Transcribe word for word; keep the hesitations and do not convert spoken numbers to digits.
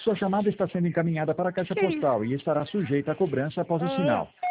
Sua chamada está sendo encaminhada para a caixa Que isso? postal e estará sujeita a cobrança após o sinal.